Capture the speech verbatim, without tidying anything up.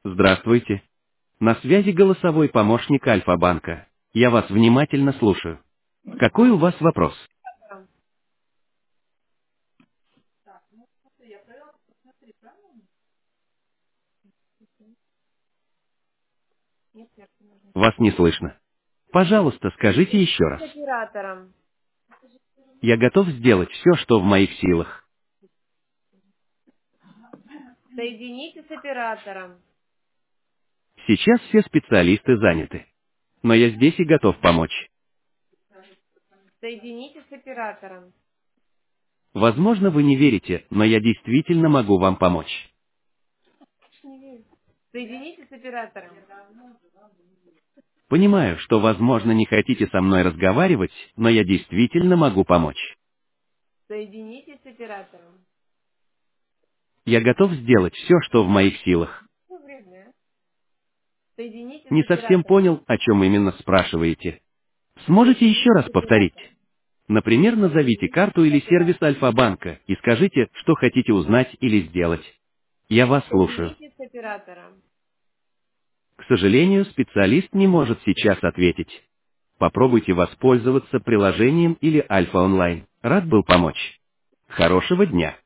Здравствуйте. На связи голосовой помощник Альфа-банка. Я вас внимательно слушаю. Какой у вас вопрос? Вас не слышно. Пожалуйста, скажите еще раз. С оператором. Я готов сделать все, что в моих силах. Соедините с оператором. Сейчас все специалисты заняты. Но я здесь и готов помочь. Соедините с оператором. Возможно, вы не верите, но я действительно могу вам помочь. Не верю. Соедините с оператором. Понимаю, что, возможно, не хотите со мной разговаривать, но я действительно могу помочь. Соедините с оператором. Я готов сделать все, что в моих силах. Что вредное? Соедините с Не совсем оператором. понял, о чем именно спрашиваете. Сможете еще Соедините с раз повторить? оператором. Например, назовите карту Соедините с или сервис оператором. Альфа-банка и скажите, что хотите узнать или сделать. Я вас слушаю. Соедините с оператором. К сожалению, специалист не может сейчас ответить. Попробуйте воспользоваться приложением или Альфа онлайн. Рад был помочь. Хорошего дня!